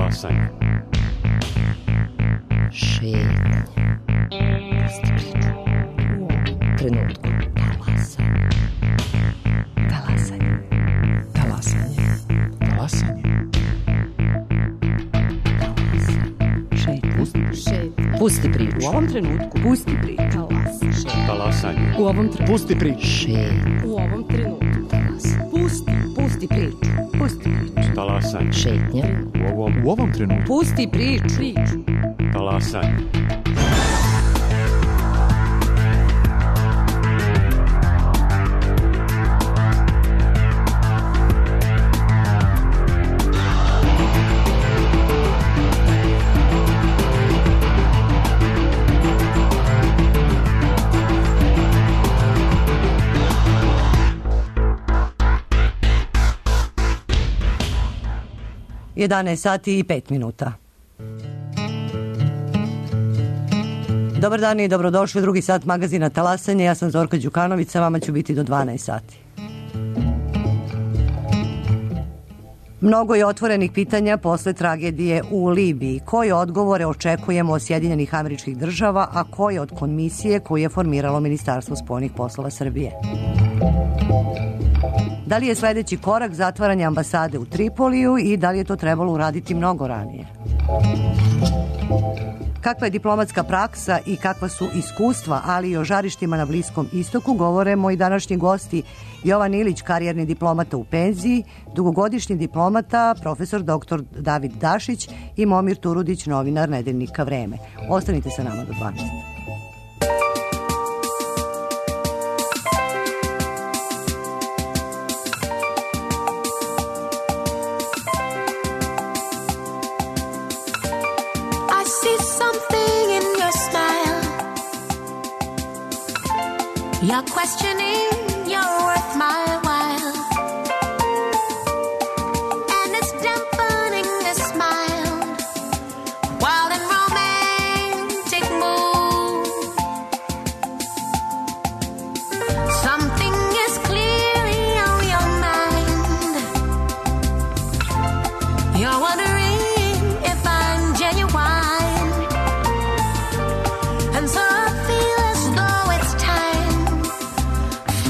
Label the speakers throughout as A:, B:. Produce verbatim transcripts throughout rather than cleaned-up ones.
A: Talasanje.
B: Šetnje. Pusti priču. U ovom trenutku. Talasanje. Talasanje.
C: Talasanje. Talasanje.
B: Šetnje. Pusti priču.
D: U ovom trenutku. Pusti priču. Talasanje.
A: Talasanje.
D: U ovom trenutku.
C: Pusti priču.
B: Šetnje.
D: U ovom trenutku.
B: Talasanje.
D: Pusti. Pusti priču. Pusti priču.
A: Talasanje.
B: Šetnje.
A: U ovom,
C: U ovom trenutku.
D: Pusti priču. Priču.
A: talasanje.
E: jedanaest sati i pet minuta. Dobar dan i dobrodošli u drugi sat magazina Talasanje. Ja sam Zorka Đukanović, sa vama ću biti do dvanaest sati. Mnogo je otvorenih pitanja posle tragedije u Libiji. Koje odgovore očekujemo od Sjedinjenih Američkih Država, a koje od komisije koju je formiralo Ministarstvo spoljnih poslova Srbije? Da li je sledeći korak zatvaranje ambasade u Tripoliju i da li je to trebalo uraditi mnogo ranije? Kakva je diplomatska praksa i kakva su iskustva, ali i o žarištima na Bliskom istoku, govore moji današnji gosti Jovan Ilić, karijerni diplomata u penziji, dugogodišnji diplomata, profesor doktor David Dašić i Momir Turudić, novinar nedeljnika Vreme. Ostanite sa nama do dvanaest.
F: You're questioning your worth my while, and it's dampening the smile while in romantic mood. Something is clearly on your mind. You're wondering if I'm genuine, and so I feel as though it's time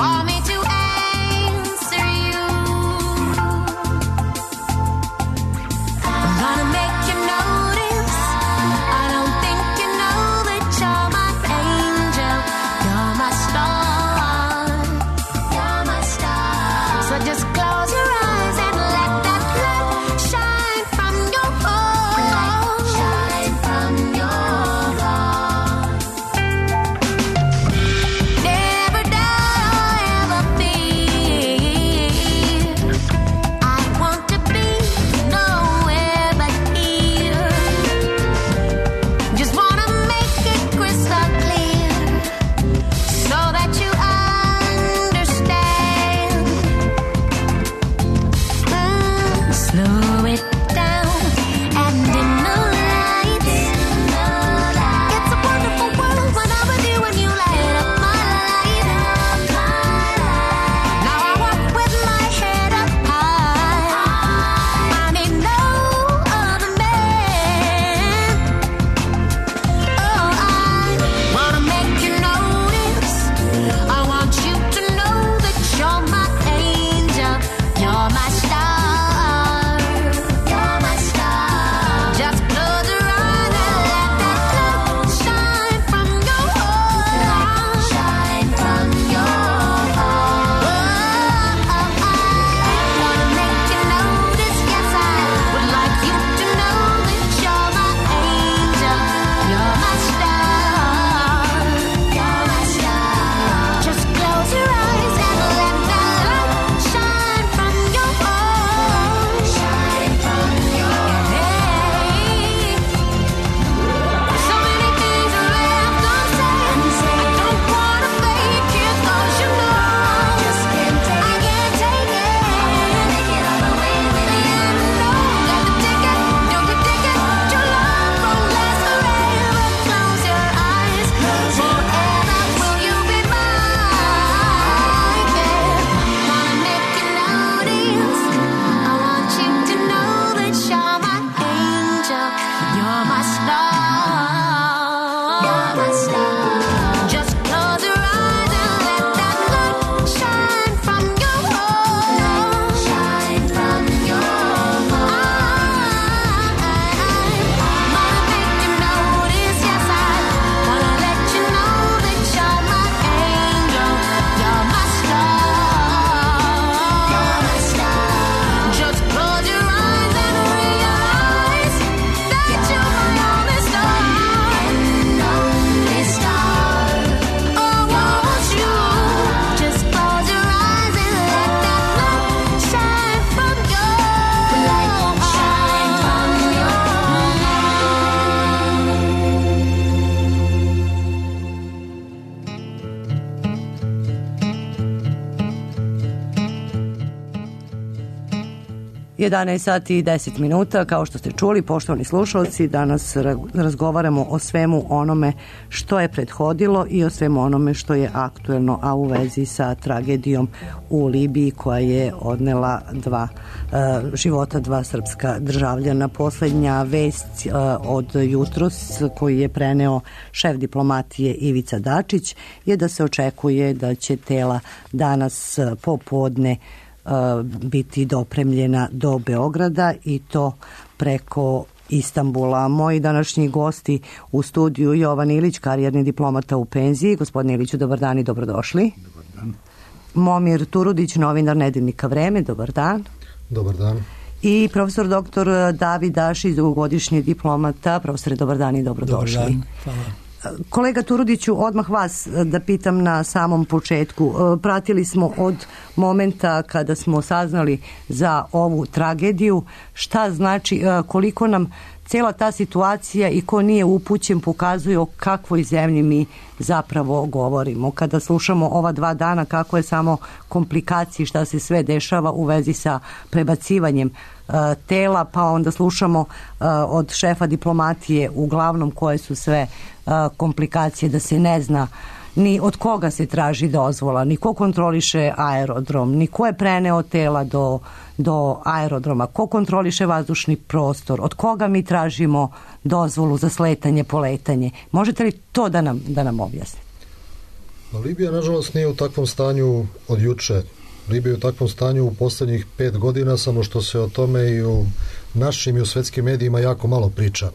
E: jedanaest sati i deset minuta, kao što ste čuli, poštovani slušalci, danas razgovaramo o svemu onome što je prethodilo i o svemu onome što je aktuelno, a u vezi sa tragedijom u Libiji koja je odnela dva uh, života dva srpska državljana. Poslednja vest uh, od jutros koji je preneo šef diplomatije Ivica Dačić je da se očekuje da će tela danas popodne biti dopremljena do Beograda i to preko Istanbula. Moji današnji gosti u studiju Jovan Ilić, karijerni diplomata u penziji. Gospodine Iliću, dobar dan i dobrodošli.
A: Dobar dan.
E: Momir Turudić, novinar Nedeljnika Vreme, dobar dan.
A: Dobar dan.
E: I profesor doktor David Dašić, dugogodišnji diplomata. Profesore, dobar dan i dobrodošli.
A: Dobar dan, hvala.
E: Kolega Turudiću, odmah vas da pitam na samom početku. Pratili smo od momenta kada smo saznali za ovu tragediju, šta znači, koliko nam cela ta situacija i ko nije upućen pokazuje o kakvoj zemlji mi zapravo govorimo. Kada slušamo ova dva dana kako je samo komplikacije, šta se sve dešava u vezi sa prebacivanjem tela, pa onda slušamo od šefa diplomatije uglavnom koje su sve komplikacije, da se ne zna ni od koga se traži dozvola, ni ko kontroliše aerodrom, ni ko je preneo tela do, do aerodroma, ko kontroliše vazdušni prostor, od koga mi tražimo dozvolu za sletanje, poletanje. Možete li to da nam, da nam objasnite?
A: Libija, nažalost, nije u takvom stanju od juče. Libija je u takvom stanju u poslednjih pet godina, samo što se o tome i u našim i u svetskim medijima jako malo priča.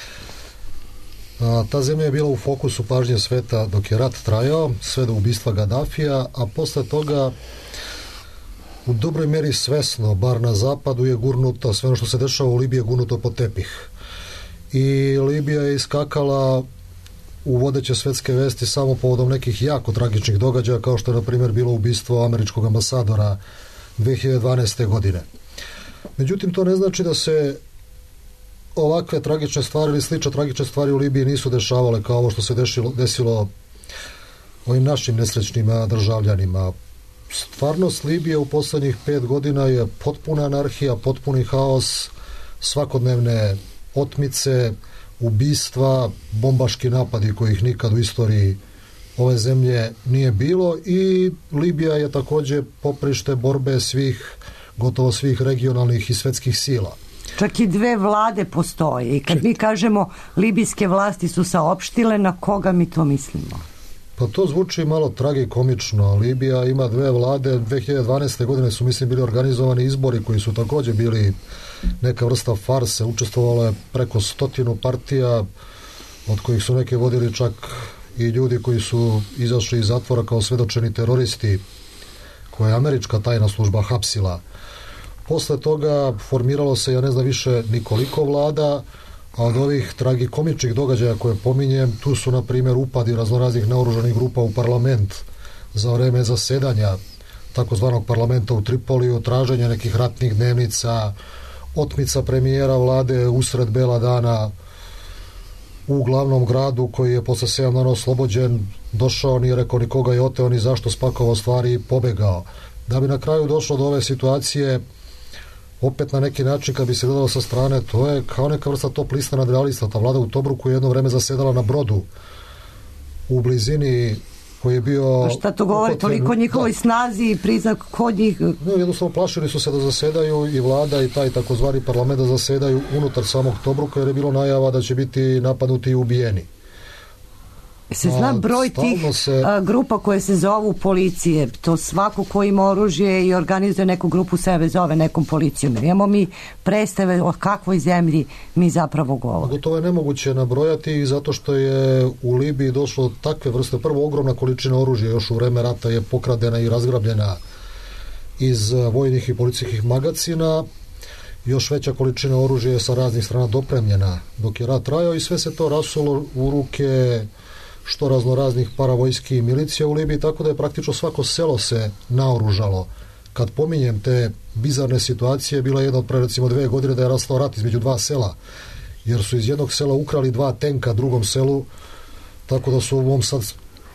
A: A, ta zemlja je bila u fokusu pažnje sveta dok je rat trajao, sve do ubistva Gadafija, a posle toga u dobroj meri svesno, bar na zapadu, je gurnuto, sve ono što se dešava u Libiji je gurnuto pod tepih. I Libija je iskakala u vodeće svetske vesti samo povodom nekih jako tragičnih događaja, kao što je, na primjer, bilo ubistvo američkog ambasadora dve hiljade dvanaeste. godine. Međutim, to ne znači da se ovakve tragične stvari ili slične tragične stvari u Libiji nisu dešavale kao ovo što se desilo, desilo ovim našim nesrećnim državljanima. Stvarnost Libije u poslednjih pet godina je potpuna anarhija, potpuni haos, svakodnevne otmice, ubistva, bombaški napadi kojih nikad u istoriji ove zemlje nije bilo, i Libija je takođe poprište borbe svih, gotovo svih regionalnih i svetskih sila.
E: Čak i dve vlade postoje i kad mi kažemo libijske vlasti su saopštile, na koga mi to mislimo?
A: Pa to zvuči malo tragikomično. Libija ima dve vlade. dve hiljade dvanaeste. godine su, mislim, bili organizovani izbori koji su takođe bili neka vrsta farse. Učestvovalo je preko stotinu partija, od kojih su neke vodili čak i ljudi koji su izašli iz zatvora kao svedočeni teroristi, koje je američka tajna služba hapsila. Posle toga formiralo se, ja ne znam više nikoliko vlada, a od ovih tragikomičnih događaja koje pominjem, tu su, na primjer, upadi raznoraznih naoružanih grupa u parlament za vreme zasedanja takozvanog parlamenta u Tripoliju, traženje nekih ratnih dnevnica, otmica premijera vlade usred bela dana u glavnom gradu, koji je posle sedam dana oslobođen, došao, nije rekao nikoga je oteo ni zašto, spakovao stvari i pobegao. Da bi na kraju došlo do ove situacije, opet na neki način, kad bi se gledalo sa strane, to je kao neka vrsta top lista nadrealista. Ta vlada u Tobruku je jedno vreme zasedala na brodu u blizini koji je bio...
E: A šta to govori? Toliko njihovoj da. snazi i priznak kod njih...
A: No, jednostavno plašili su se da zasedaju i vlada i taj takozvani parlament da zasedaju unutar samog Tobruka, jer je bilo najava da će biti napadnuti i ubijeni.
E: Se zna broj tih se... a, grupa koje se zovu policije, to svako ko ima oružje i organizuje neku grupu sebe zove nekom policijom. Imamo mi predstave o kakvoj zemlji mi zapravo govorimo.
A: Gotovo je nemoguće nabrojati, zato što je u Libiji došlo do takve vrste. Prvo, ogromna količina oružja još u vreme rata je pokradena i razgrabljena iz vojnih i policijskih magacina. Još veća količina oružja je sa raznih strana dopremljena dok je rat trajao, i sve se to rasulo u ruke što raznoraznih paravojski i milicija u Libiji, tako da je praktično svako selo se naoružalo. Kad pominjem te bizarne situacije, bila je jedna od pre recimo dve godine da je rastao rat između dva sela, jer su iz jednog sela ukrali dva tenka drugom selu, tako da su u ovom sad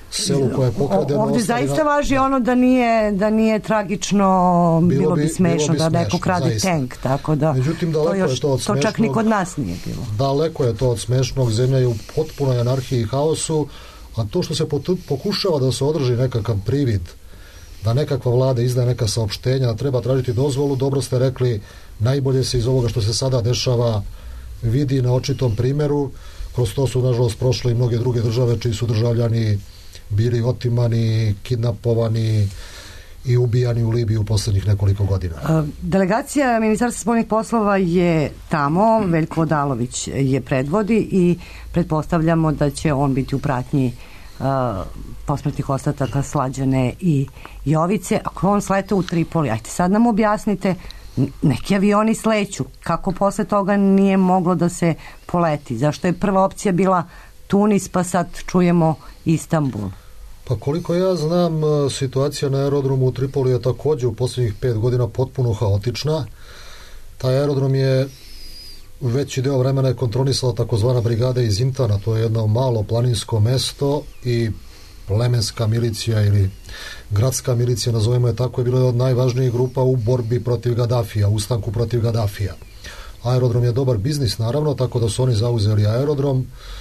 A: selu koje je pokradeno.
E: Ovdje zaista na... važi ono da nije, da nije tragično, bilo, bilo bi, bi smešno bilo bi da neko krade zaista. Tank, tako da.
A: Međutim, daleko to, još, je to od smešnog.
E: To čak ni kod nas nije bilo.
A: Daleko je to od smešnog, zemlja je u potpunoj anarhiji i haosu, a to što se pokušava da se održi nekakav privid, da nekakva vlada izdaje neka saopštenja, treba tražiti dozvolu, dobro ste rekli, najbolje se iz ovoga što se sada dešava vidi na očitom primjeru. Kroz to su, nažalost, prošle i mnoge druge države čiji su državljani bili otimani, kidnapovani i ubijani u Libiji u posljednjih nekoliko godina.
E: Delegacija Ministarstva spoljnih poslova je tamo, Veljko Odalović je predvodi i pretpostavljamo da će on biti u pratnji uh, posmrtnih ostataka Slađane i Jovice. Ako on slete u Tripoli, ajte sad nam objasnite, neki avioni sleću, kako posle toga nije moglo da se poleti? Zašto je prva opcija bila Tunis, pa sad čujemo Istanbul?
A: Pa koliko ja znam, situacija na aerodromu u Tripoli je također u posljednjih pet godina potpuno haotična. Taj aerodrom je veći deo vremena je kontrolisala takozvana brigada iz Intana, to je jedno malo planinsko mesto i plemenska milicija ili gradska milicija, nazovemo je tako, je bila od najvažnijih grupa u borbi protiv Gadafija, ustanku protiv Gadafija. Aerodrom je dobar biznis, naravno, tako da su oni zauzeli aerodrom.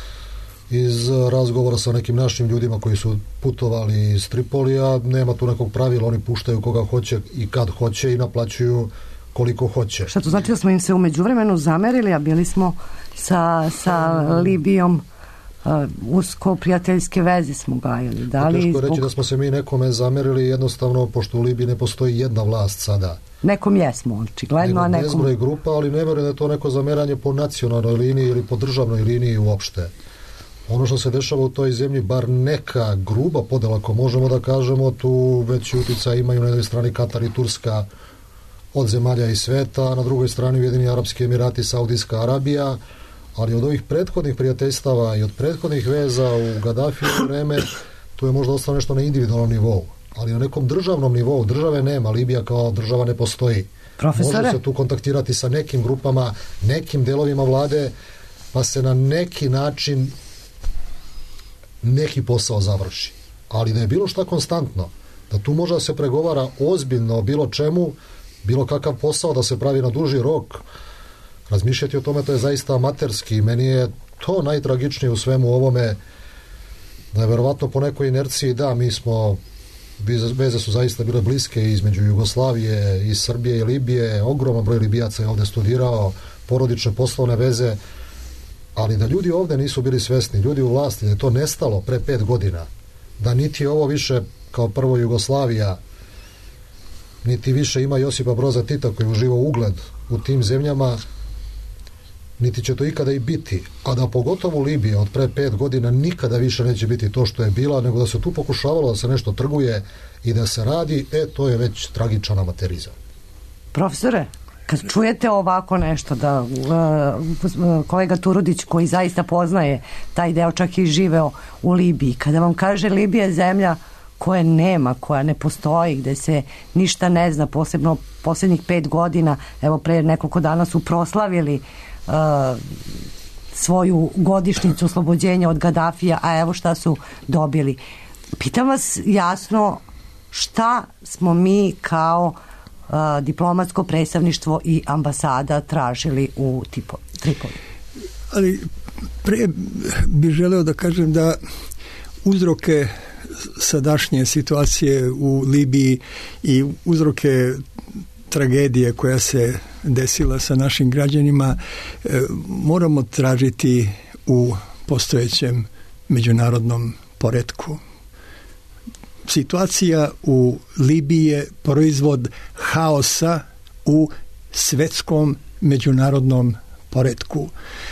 A: Iz razgovora sa nekim našim ljudima koji su putovali iz Tripolija, nema tu nekog pravila, oni puštaju koga hoće i kad hoće i naplaćuju koliko hoće.
E: Šta to znači da smo im se u međuvremenu zamerili, a bili smo sa, sa Libijom uh, usko prijateljske veze smo gajali. Da li
A: teško
E: zbog...
A: reći da smo se mi nekome zamerili, jednostavno, pošto u Libiji ne postoji jedna vlast sada.
E: Nekom jesmo, očigledno, a nekom...
A: Nezbroj grupa, ali ne vjerujem da je to neko zameranje po nacionalnoj liniji ili po državnoj liniji uopšte. Ono što se dešava u toj zemlji, bar neka gruba podela, ako možemo da kažemo, tu veći utjecaj imaju na jednoj strani Katar i Turska od zemalja i sveta, a na drugoj strani Ujedinjeni Arapski Emirati, Saudijska Arabija, ali od ovih prethodnih prijateljstava i od prethodnih veza u Gaddafijevo vreme, tu je možda ostalo nešto na individualnom nivou, ali na nekom državnom nivou, države nema, Libija kao država ne postoji.
E: Profesore?
A: Može se tu kontaktirati sa nekim grupama, nekim delovima vlade, pa se na neki način neki posao završi. Ali da je bilo šta konstantno, da tu može da se pregovara ozbiljno o bilo čemu, bilo kakav posao da se pravi na duži rok, razmišljati o tome, to je zaista amaterski. Meni je to najtragičnije u svemu ovome, da je verovatno po nekoj inerciji, da, mi smo, veze su zaista bile bliske između Jugoslavije i Srbije i Libije, ogroman broj Libijaca je ovdje studirao, porodične poslovne veze, ali da ljudi ovdje nisu bili svesni, ljudi u vlasti, da je to nestalo pre pet godina, da niti je ovo više kao prvo Jugoslavija, niti više ima Josipa Broza Tita koji uživa ugled u tim zemljama, niti će to ikada i biti, a da pogotovo Libija od pre pet godina nikada više neće biti to što je bila, nego da se tu pokušavalo da se nešto trguje i da se radi, e, to je već tragičan amaterizam.
E: Profesore, kad čujete ovako nešto, da uh, kolega Turudić koji zaista poznaje taj deo, čak i živeo u Libiji, kada vam kaže Libija je zemlja koje nema, koja ne postoji, gde se ništa ne zna, posebno posljednjih pet godina, evo pre nekoliko dana su proslavili uh, svoju godišnjicu oslobođenja od Gaddafija, a evo šta su dobili. Pitam vas jasno, šta smo mi kao uh, diplomatsko predstavništvo i ambasada tražili u Tripoli?
G: Ali pre bih želeo da kažem da uzroke sadašnje situacije u Libiji i uzroke tragedije koja se desila sa našim građanima e, moramo tražiti u postojećem međunarodnom poretku. Situacija u Libiji je proizvod haosa u svetskom međunarodnom poretku.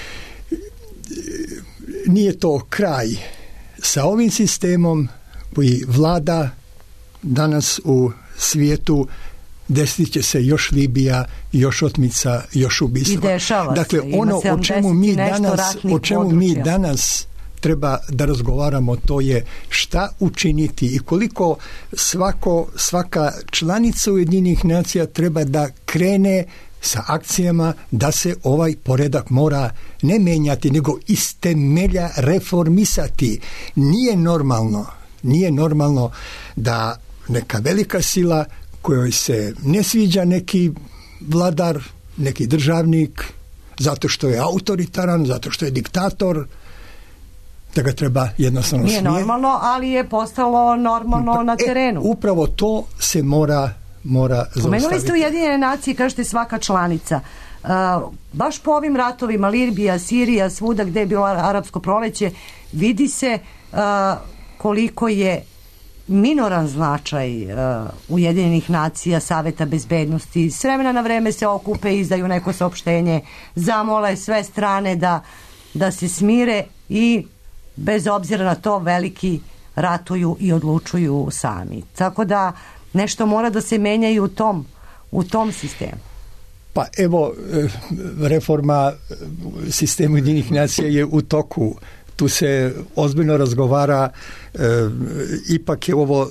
G: Nije to kraj sa ovim sistemom koji vlada danas u svijetu. Desit će se još Libija, još otmica, još ubistva.
E: I dešava
G: dakle,
E: se.
G: ono o čemu mi danas, o čemu mi danas treba da razgovaramo, to je šta učiniti i koliko svako, svaka članica Ujedinjenih nacija treba da krene sa akcijama da se ovaj poredak mora ne menjati, nego iz temelja reformisati. Nije normalno Nije normalno da neka velika sila kojoj se ne sviđa neki vladar, neki državnik, zato što je autoritaran, zato što je diktator, da ga treba jednostavno
E: Nije
G: smijeti.
E: normalno, ali je postalo normalno na terenu.
G: E, upravo to se mora, mora zaustaviti.
E: Pomenuli ste Ujedinjene nacije, kažete svaka članica. Uh, baš po ovim ratovima, Libija, Sirija, svuda gde je bilo arapsko proleće, vidi se uh, koliko je minoran značaj uh, Ujedinjenih nacija, Saveta bezbednosti. S vremena na vreme se okupe, izdaju neko saopštenje, zamole sve strane da, da se smire i bez obzira na to veliki ratuju i odlučuju sami. Tako da nešto mora da se menja i u tom, u tom sistemu.
G: Pa evo, reforma sistema Ujedinjenih nacija je u toku. Tu se ozbiljno razgovara, e, ipak je ovo e,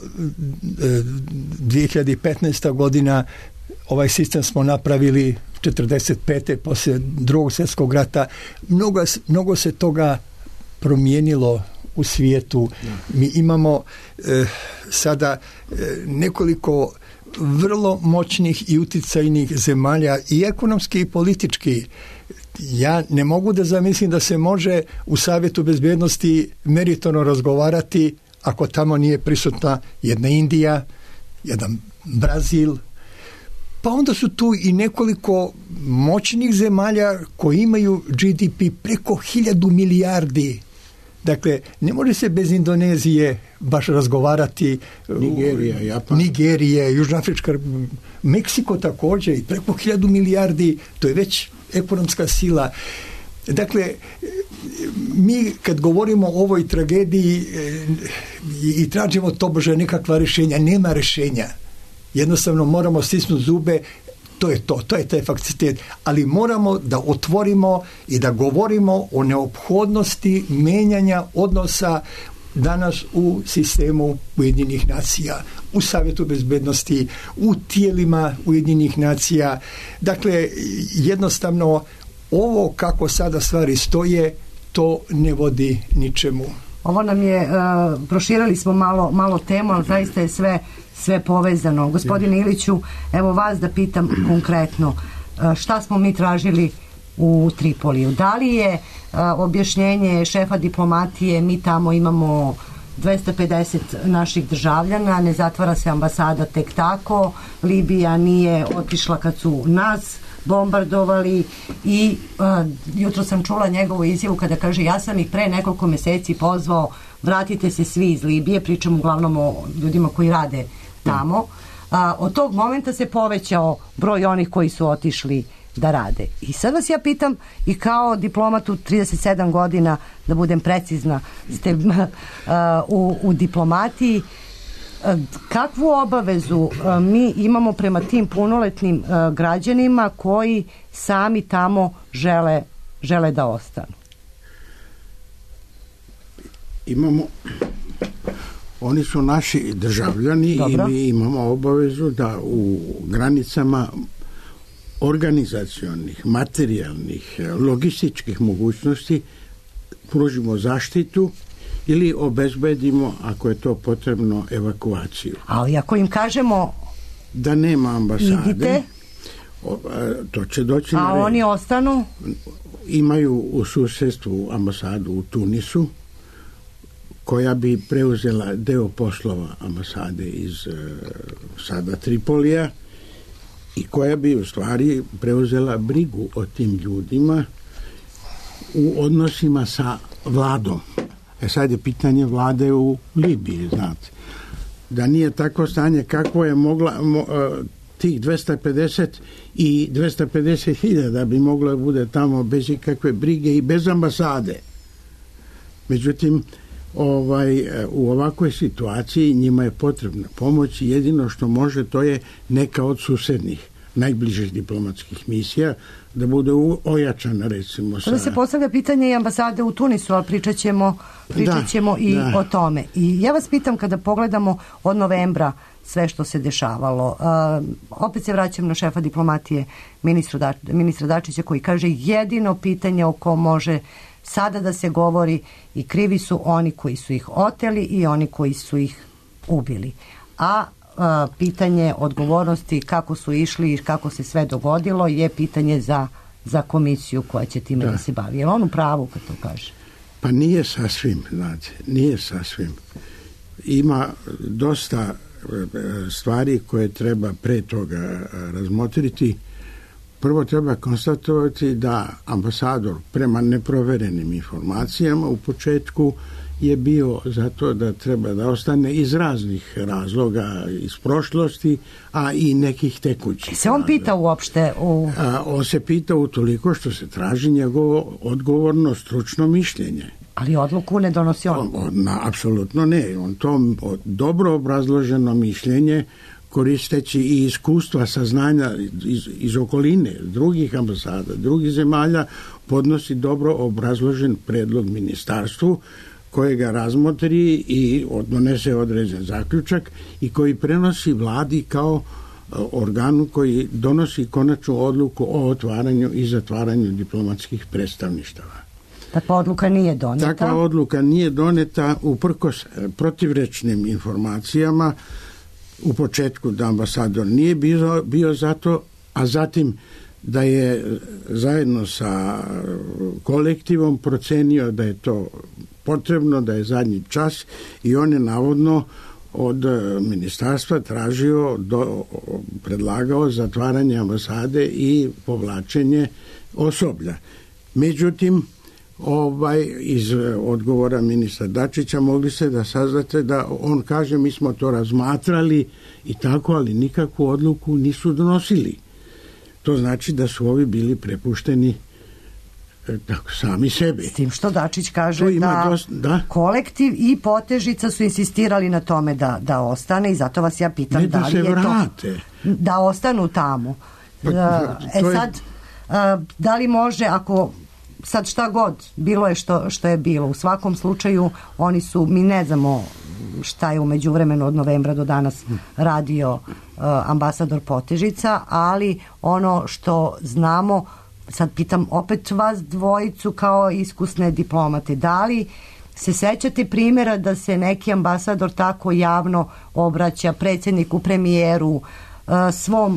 G: dvije hiljade petnaesta godina, ovaj sistem smo napravili četrdeset pete poslije drugog svjetskog rata. Mnogo, mnogo se toga promijenilo u svijetu. Mi imamo e, sada e, nekoliko vrlo moćnih i uticajnih zemalja i ekonomski i politički. Ja ne mogu da zamislim da se može u Savjetu bezbjednosti meritorno razgovarati ako tamo nije prisutna jedna Indija, jedan Brazil. Pa onda su tu i nekoliko moćnih zemalja koji imaju G D P preko hiljadu milijardi. Dakle, ne može se bez Indonezije baš razgovarati.
H: Nigerija, Japan.
G: Nigerije, Južnoafrička, Meksiko također i preko hiljadu milijardi, to je već ekonomska sila. Dakle, mi kad govorimo o ovoj tragediji i, i tražimo tobože nekakva rješenja, nema rješenja. Jednostavno moramo stisnuti zube, to je to, to je taj fakcitet, ali moramo da otvorimo i da govorimo o neophodnosti menjanja odnosa danas u sistemu Ujedinjenih nacija, u Savjetu bezbednosti, u tijelima Ujedinjenih nacija. Dakle, jednostavno ovo kako sada stvari stoje, to ne vodi ničemu.
E: Ovo nam je, uh, proširili smo malo, malo temu, ali zaista je sve, sve povezano. Gospodine Iliću, evo vas da pitam konkretno, uh, šta smo mi tražili u Tripoliju? Da li je uh, objašnjenje šefa diplomatije, mi tamo imamo dvesta pedeset naših državljana, ne zatvara se ambasada tek tako, Libija nije otišla kad su nas bombardovali i uh, jutro sam čula njegovu izjavu kada kaže ja sam ih pre nekoliko mjeseci pozvao, vratite se svi iz Libije, pričam uglavnom o ljudima koji rade tamo. Uh, od tog momenta se povećao broj onih koji su otišli da rade. I sad vas ja pitam, i kao diplomatu trideset sedam godina, da budem precizna, ste uh, u, u diplomatiji, kakvu obavezu mi imamo prema tim punoletnim građanima koji sami tamo žele, žele da ostanu?
H: Imamo, oni su naši državljani. Dobro. I mi imamo obavezu da u granicama organizacionih, materijalnih, logističkih mogućnosti pružimo zaštitu ili obezbedimo, ako je to potrebno, evakuaciju.
E: Ali ako im kažemo
H: da nema ambasade,
E: idite,
H: o, to će doći
E: a
H: na red.
E: Oni ostanu?
H: Imaju u susjedstvu ambasadu u Tunisu, koja bi preuzela deo poslova ambasade iz uh, sada Tripolija i koja bi u stvari preuzela brigu o tim ljudima u odnosima sa vladom. E sad je pitanje vlade u Libiji, znate. Da nije takvo stanje kako je mogla mo, tih dvesta pedeset i dvesta pedeset hiljada bi moglo da bude tamo bez ikakve brige i bez ambasade. Međutim, ovaj, u ovakvoj situaciji njima je potrebna pomoć i jedino što može to je neka od susednih najbližih diplomatskih misija da bude ojačana, recimo. Sa...
E: Da se postavlja pitanje i ambasade u Tunisu, ali pričat ćemo, pričat ćemo da, i da. o tome. I ja vas pitam, kada pogledamo od novembra sve što se dešavalo, uh, opet se vraćam na šefa diplomatije ministra, da, ministra Dačića, koji kaže jedino pitanje o kom može sada da se govori i krivi su oni koji su ih oteli i oni koji su ih ubili. A, a pitanje odgovornosti kako su išli i kako se sve dogodilo je pitanje za, za komisiju koja će time da, da se bavi. Je li on u pravu kad to kaže?
H: Pa nije sasvim, znate, nije sasvim. Ima dosta stvari koje treba pre toga razmotriti. Prvo treba konstatovati da ambasador prema neproverenim informacijama u početku je bio zato da treba da ostane iz raznih razloga iz prošlosti, a i nekih tekućih.
E: Se on pita uopšte? U...
H: A, on se pita utoliko što se traži njegovo odgovorno stručno mišljenje.
E: Ali odluku ne donosi on?
H: on, on na, apsolutno ne. On to dobro obrazloženo mišljenje koristeći i iskustva, saznanja iz, iz okoline, drugih ambasada, drugih zemalja, podnosi dobro obrazložen predlog ministarstvu koje ga razmotri i donese određen zaključak i koji prenosi vladi kao organu koji donosi konačnu odluku o otvaranju i zatvaranju diplomatskih predstavništava.
E: Takva odluka nije doneta?
H: Takva odluka nije doneta uprkos protivrečnim informacijama. U početku da ambasador nije bio, bio za to, a zatim da je zajedno sa kolektivom procenio da je to potrebno, da je zadnji čas i on je navodno od ministarstva tražio, do, predlagao zatvaranje ambasade i povlačenje osoblja. Međutim, ovaj, iz odgovora ministra Dačića mogli se da saznate da on kaže mi smo to razmatrali i tako, ali nikakvu odluku nisu donosili. To znači da su ovi bili prepušteni tako, sami sebi.
E: S tim što Dačić kaže da,
H: dosta, da
E: kolektiv i Potežica su insistirali na tome da, da ostane i zato vas ja pitam
H: ne da,
E: da li je
H: vrate.
E: to da ostanu tamo. Pa, e
H: to je...
E: sad, da li može, ako sad šta god bilo je što, što je bilo, u svakom slučaju oni su, mi ne znamo šta je u međuvremenu od novembra do danas radio uh, ambasador Potežica, ali ono što znamo, sad pitam opet vas dvojicu kao iskusne diplomate, da li se sećate primjera da se neki ambasador tako javno obraća predsjedniku, premijeru, uh, svom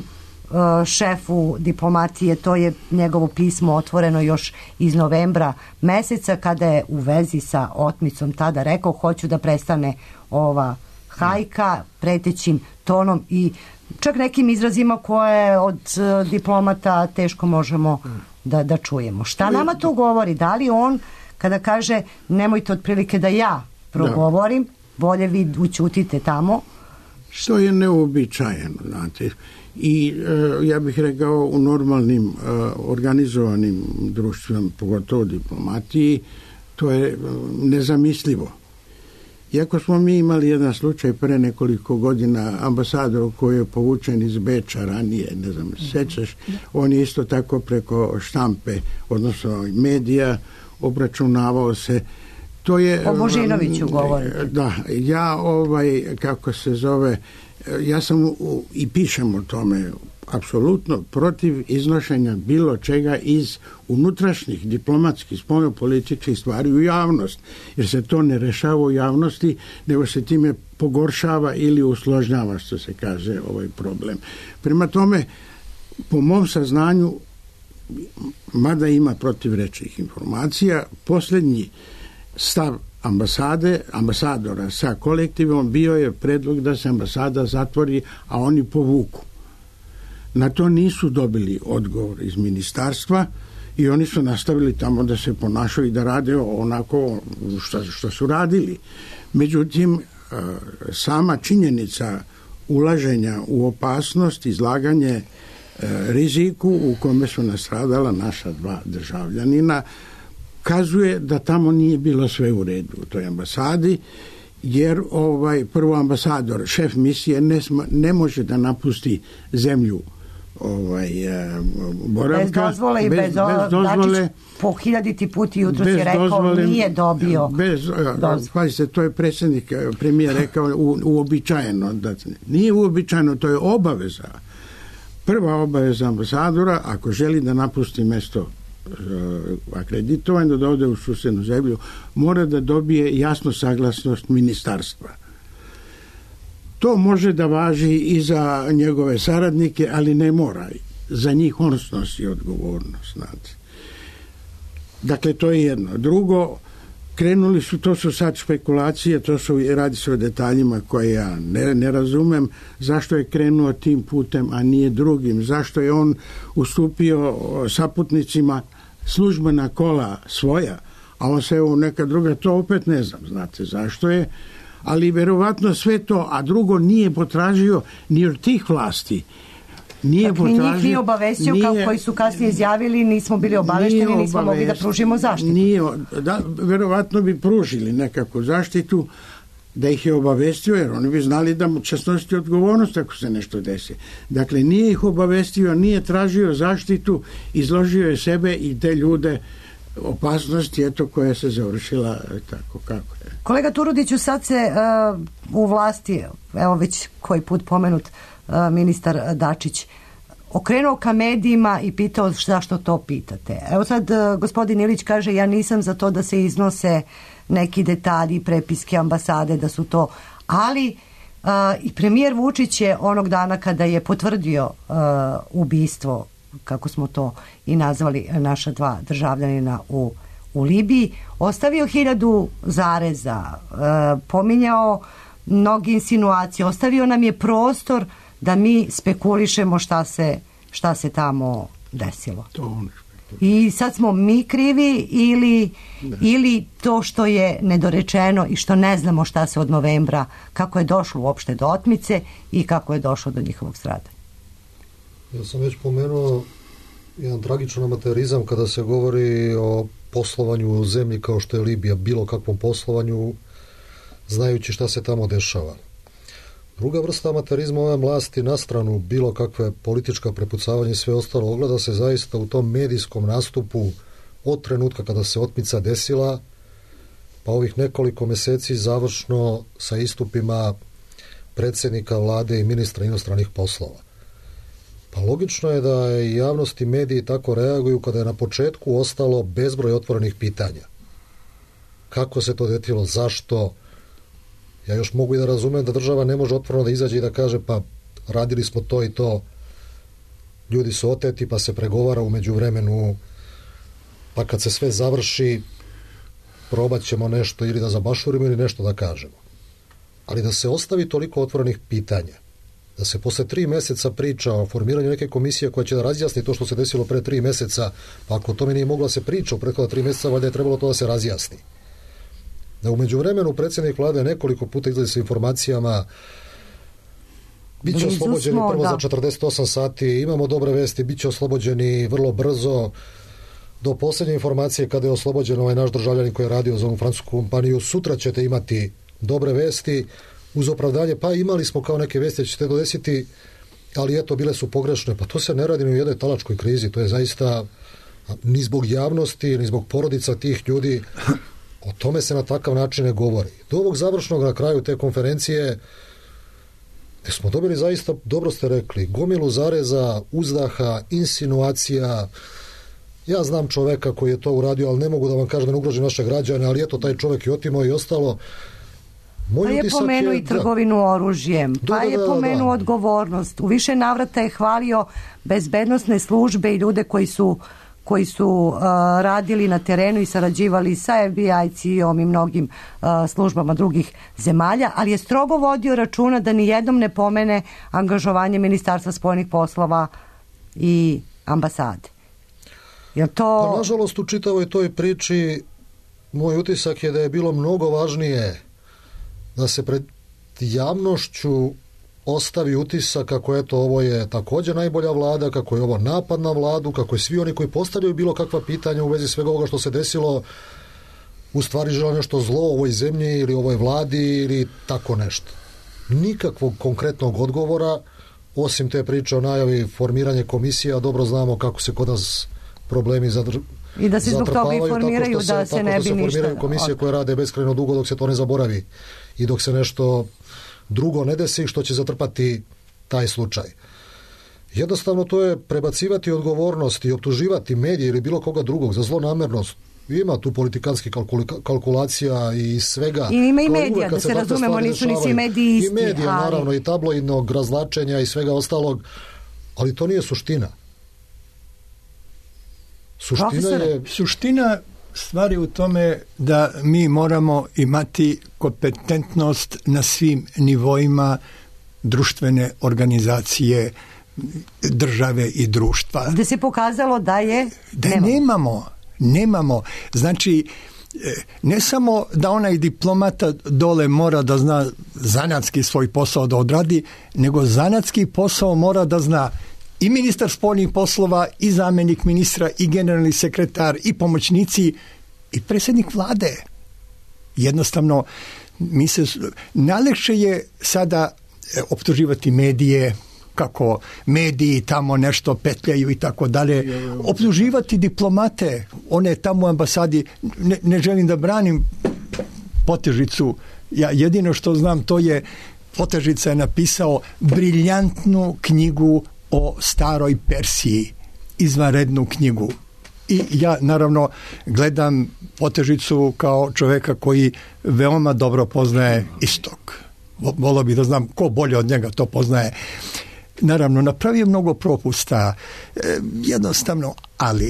E: šefu diplomatije, to je njegovo pismo otvoreno još iz novembra meseca kada je u vezi sa otmicom tada rekao hoću da prestane ova hajka pretećim tonom i čak nekim izrazima koje od diplomata teško možemo da, da čujemo. Šta nama to govori? Da li on kada kaže nemojte otprilike da ja progovorim, da. Bolje vi učutite tamo?
H: Što je neuobičajeno, znate. I e, ja bih rekao u normalnim e, organizovanim društvima, pogotovo diplomatiji, to je e, nezamislivo. Iako smo mi imali jedan slučaj pre nekoliko godina ambasador koji je povučen iz Beča ranije, ne znam, sećaš, on je isto tako preko štampe, odnosno medija, obračunavao se. To je,
E: o Božinoviću govorite.
H: Da, ja ovaj, kako se zove, ja sam u, i pišem o tome apsolutno protiv iznošenja bilo čega iz unutrašnjih diplomatskih spoljnopolitičkih stvari u javnost, jer se to ne rešava u javnosti, nego se time pogoršava ili usložnjava, što se kaže, ovaj problem. Prema tome, po mom saznanju, mada ima protivrečnih informacija, posljednji stav ambasade, ambasadora sa kolektivom bio je predlog da se ambasada zatvori, a oni povuku. Na to nisu dobili odgovor iz ministarstva i oni su nastavili tamo da se ponašaju i da rade onako što, što su radili. Međutim, sama činjenica ulaženja u opasnost, izlaganje riziku u kome su nastradala naša dva državljanina, kazuje da tamo nije bilo sve u redu u toj ambasadi, jer ovaj prvo ambasador, šef misije ne, sma, ne može da napusti zemlju ovaj boravka
E: bez dozvole i bez, bez, bez dozvole. Dačić po hiljaditi put jutros je rekao dozvole, nije dobio
H: bez pazite, to je predsjednik premijer rekao u, uobičajeno da nije uobičajeno, to je obaveza. Prva obaveza ambasadora ako želi da napusti mesto akreditovan da ode u susednu zemlju, mora da dobije jasnu saglasnost ministarstva. To može da važi i za njegove saradnike, ali ne mora. Za njih on snosi odgovornost. Znate. Dakle, to je jedno. Drugo, krenuli su, to su sad špekulacije, to su, radi se o detaljima koje ja ne, ne razumem, zašto je krenuo tim putem, a nije drugim, zašto je on ustupio saputnicima službena kola svoja, a on se u neka druga, to opet ne znam, znate zašto je, ali verovatno sve to, a drugo nije potražio ni od tih vlasti. Nije
E: dakle,
H: potražio,
E: njih nije obavestio, nije, kao koji su kasnije izjavili, nismo bili obavešteni, nismo mogli da pružimo zaštitu.
H: Nije, da, verovatno bi pružili nekako zaštitu da ih je obavestio, jer oni bi znali da mu će snositi odgovornost ako se nešto desi. Dakle, nije ih obavestio, nije tražio zaštitu, izložio je sebe i te ljude opasnosti, eto, koja se završila tako kako je.
E: Kolega Turudiću, sad se uh, u vlasti, evo već koji put pomenut, uh, ministar Dačić okrenuo ka medijima i pitao zašto to pitate. Evo sad uh, gospodin Ilić kaže, ja nisam za to da se iznose neki detalji, prepiske ambasade, da su to, ali uh, i premijer Vučić je onog dana kada je potvrdio uh, ubistvo, kako smo to i nazvali, naša dva državljanina u, u Libiji, ostavio hiljadu zareza, uh, pominjao mnogi insinuacije, ostavio nam je prostor da mi spekulišemo šta se, šta se tamo desilo.
H: To
E: I sad smo mi krivi ili, ili to što je nedorečeno i što ne znamo šta se od novembra, kako je došlo uopšte do otmice i kako je došlo do njihovog stradanja.
A: Ja sam već pomenuo jedan tragičan amaterizam kada se govori o poslovanju u zemlji kao što je Libija, bilo kakvom poslovanju, znajući šta se tamo dešava. Druga vrsta amaterizma ove vlasti, na stranu bilo kakve politička prepucavanja i sve ostalo, ogleda se zaista u tom medijskom nastupu od trenutka kada se otmica desila, pa ovih nekoliko meseci završno sa istupima predsjednika vlade i ministra inostranih poslova. Pa logično je da i javnost i mediji tako reaguju kada je na početku ostalo bezbroj otvorenih pitanja. Kako se to desilo, zašto? Ja još mogu i da razumem da država ne može otvoreno da izađe i da kaže pa radili smo to i to, ljudi su oteti pa se pregovara u međuvremenu, pa kad se sve završi probat ćemo nešto ili da zabašurimo ili nešto da kažemo. Ali da se ostavi toliko otvorenih pitanja, da se posle tri meseca priča o formiranju neke komisije koja će da razjasni to što se desilo pre tri meseca, pa ako tome nije mogla se priča u prethodna tri meseca, valjda je trebalo to da se razjasni. Da u međuvremenu predsjednik vlade nekoliko puta izlazi sa informacijama, bit će oslobođeni prvo da. za četrdeset osam sati, imamo dobre vesti, bit će oslobođeni vrlo brzo, do posljednje informacije kada je oslobođen ovaj naš državljanin koji je radio za ovu francusku kompaniju, sutra ćete imati dobre vesti, uz opravdanje, pa imali smo kao neke vesti da će se desiti, ali eto, bile su pogrešne. Pa to se ne radi ni u jednoj talačkoj krizi, to je zaista ni zbog javnosti, ni zbog porodica tih ljudi. O tome se na takav način ne govori. Do ovog završnog na kraju te konferencije gdje smo dobili zaista, dobro ste rekli, gomilu zareza, uzdaha, insinuacija. Ja znam čoveka koji je to uradio, ali ne mogu da vam kažem da ne ugrožim naše građane, ali eto, taj čovek je otimao i ostalo.
E: Moj pa je pomenuo i trgovinu da, oružjem, pa da, da, je pomenuo da. odgovornost. U više navrata je hvalio bezbednosne službe i ljude koji su koji su uh, radili na terenu i sarađivali sa F B I, C I O-om i mnogim uh, službama drugih zemalja, ali je strogo vodio računa da ni jednom ne pomene angažovanje Ministarstva spoljnih poslova i ambasade. Jel to...
A: Pa nažalost u čitavoj toj priči moj utisak je da je bilo mnogo važnije da se pred javnošću ostavi utisak kako eto ovo je također najbolja vlada, kako je ovo napad na vladu, kako je svi oni koji postavljaju bilo kakva pitanja u vezi svega ovoga što se desilo u stvari žele nešto zlo u ovoj zemlji ili ovoj vladi ili tako nešto. Nikakvog konkretnog odgovora osim te priče o najavi formiranje komisija, dobro znamo kako se kod nas problemi zadr...
E: I da se zbog toga i formiraju se, da se ne bi ništa... Tako što se formiraju
A: komisije koje rade beskrajno dugo dok se to ne zaboravi i dok se nešto drugo ne desi što će zatrpati taj slučaj. Jednostavno to je prebacivati odgovornost i optuživati medije ili bilo koga drugog za zlonamernost. Ima tu politikanskih kalkulacija i svega.
E: I ima i medija, da se razumemo, nisu ni svi mediji isti.
A: I medija, ali... naravno, i tabloidnog razvlačenja i svega ostalog, ali to nije suština. Suština
G: Profesor,
A: je...
G: Suština stvari u tome da mi moramo imati kompetentnost na svim nivoima društvene organizacije, države i društva.
E: Da se pokazalo da je...
G: Da nemamo. nemamo. Nemamo. Znači, ne samo da onaj diplomata dole mora da zna zanatski svoj posao da odradi, nego zanatski posao mora da zna i ministar spoljnih poslova, i zamjenik ministra, i generalni sekretar, i pomoćnici, i predsjednik vlade. Jednostavno, mi se, najlakše je sada optuživati medije, kako mediji tamo nešto petljaju i tako dalje, optuživati diplomate, one tamo u ambasadi, ne, ne želim da branim Potežicu, ja jedino što znam to je, Potežica je napisao briljantnu knjigu o staroj Persiji, izvanrednu knjigu. I ja naravno gledam Potežicu kao čoveka koji veoma dobro poznaje istok. Volio bih da znam ko bolje od njega to poznaje. Naravno, napravio mnogo propusta, e, jednostavno, ali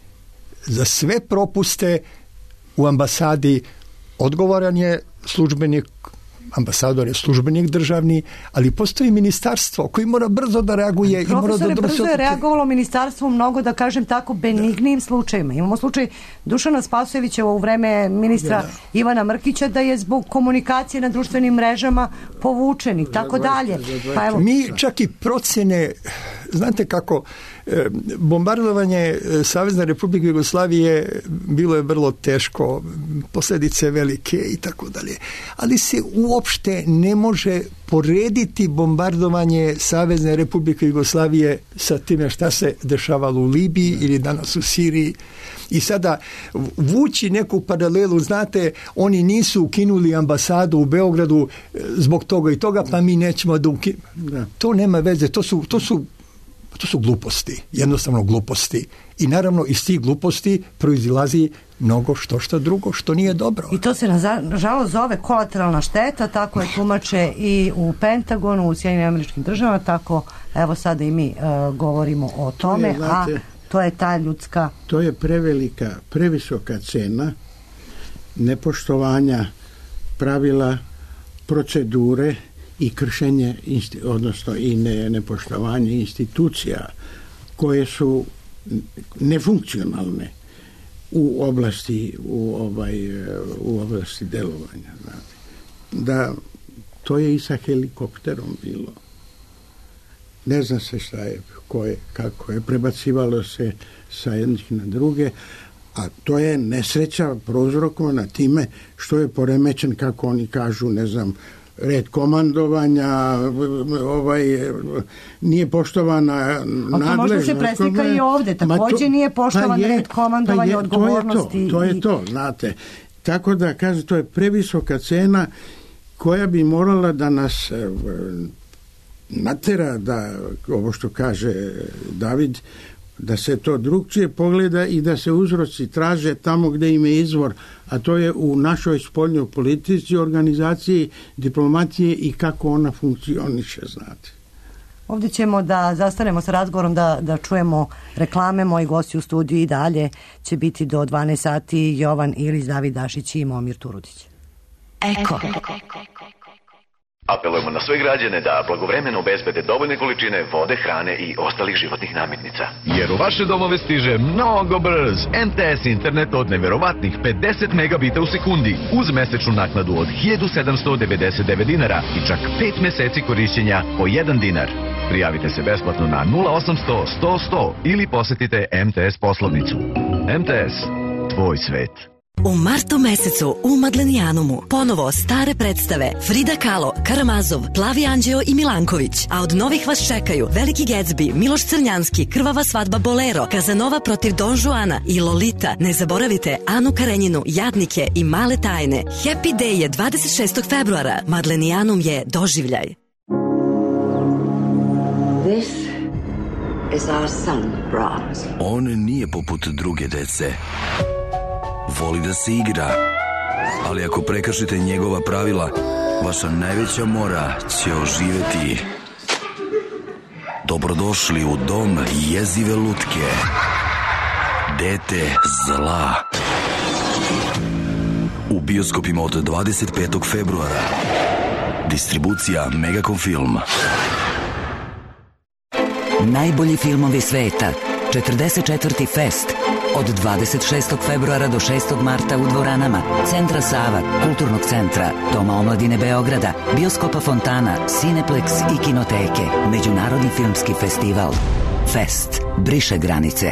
G: za sve propuste u ambasadi odgovoran je službenik, ambasador je službenik državni, ali postoji ministarstvo koji mora brzo da reaguje. I mora da
E: brzo je reagovalo ministarstvo mnogo, da kažem tako, benignim slučajima. Imamo slučaj Dušana Spasojevića u vreme ministra da. Ivana Mrkića da je zbog komunikacije na društvenim mrežama povučen i tako dalje. Pa evo.
G: Mi čak i procjene, znate kako, bombardovanje Savezne Republike Jugoslavije bilo je vrlo teško, posljedice velike i tako dalje. Ali se uopšte ne može porediti bombardovanje Savezne Republike Jugoslavije sa time šta se dešavalo u Libiji ili danas u Siriji. I sada vući neku paralelu, znate, oni nisu ukinuli ambasadu u Beogradu zbog toga i toga, pa mi nećemo da ukinemo. To nema veze, to su, to su To su gluposti, jednostavno gluposti. I naravno iz tih gluposti proizilazi mnogo što što drugo, što nije dobro.
E: I to se nažalost zove kolateralna šteta, tako je tumače i u Pentagonu, u Sjedinjenim Američkim Državama, tako evo sada i mi uh, govorimo o tome, to je, znate, a to je ta ljudska...
H: To je prevelika, previsoka cena nepoštovanja pravila, procedure i kršenje, odnosno i ne, nepoštovanje institucija koje su nefunkcionalne u oblasti u ovaj u oblasti delovanja, znate. Da to je i sa helikopterom bilo. Ne zna se šta je, ko je, kako je, prebacivalo se sa jednih na druge, a to je nesreća prouzrokovana time što je poremećen, kako oni kažu, ne znam, red komandovanja, ovaj, nije poštovana nadležnost.
E: Možda se preslika i ovdje, također nije poštovan pa je, red komandovanja, pa je, odgovornosti.
H: To je to, to je to, znate. Tako da, kaže, to je previsoka cena koja bi morala da nas natera da, ovo što kaže David, da se to drugčije pogleda i da se uzroci traže tamo gdje im je izvor, a to je u našoj spoljnoj politici, organizaciji, diplomatije i kako ona funkcioniše, znate.
E: Ovdje ćemo da zastanemo sa razgovorom, da, da čujemo reklame. Moji gosti u studiju i dalje će biti do dvanaest sati Jovan Ilić, David Dašić i Momir Turudić.
B: Eko.
I: Apelujemo na sve građane da blagovremeno obezbede dovoljne količine vode, hrane i ostalih životnih namirnica. Jer u vaše domove stiže mnogo brz M T S internet od neverovatnih pedeset megabita u sekundi uz mesečnu naknadu od hiljadu sedamsto devedeset devet dinara i čak pet meseci korišćenja po jedan dinar. Prijavite se besplatno na nula osamsto sto sto ili posetite M T S poslovnicu. M T S, tvoj svet.
J: U martu mesecu u Madlenijanumu ponovo stare predstave Frida Kahlo, Karamazov, Plavi Anđeo i Milanković, a od novih vas čekaju Veliki Gatsby, Miloš Crnjanski, Krvava svadba Bolero, Kazanova protiv Don Juana i Lolita. Ne zaboravite Anu Karenjinu, Jadnike i Male tajne. Happy Day je dvadeset šestog februara. Madlenijanum je doživljaj.
K: This
B: is our son, Brahms.
K: On nije poput druge dece. Voli da se igra, ali ako prekršite njegova pravila, vaša najveća mora će oživeti. Dobrodošli u dom jezive lutke. Dete zla. U bioskopima od dvadeset petog februara. Distribucija Megacom Film.
J: Najbolji filmovi sveta. četrdeset četvrti Fest. Od dvadeset šestog februara do šestog marta u dvoranama Centra Sava, Kulturnog centra, Doma omladine Beograda, Bioskopa Fontana, Cineplex i Kinoteke. Međunarodni filmski festival. Fest. Briše granice.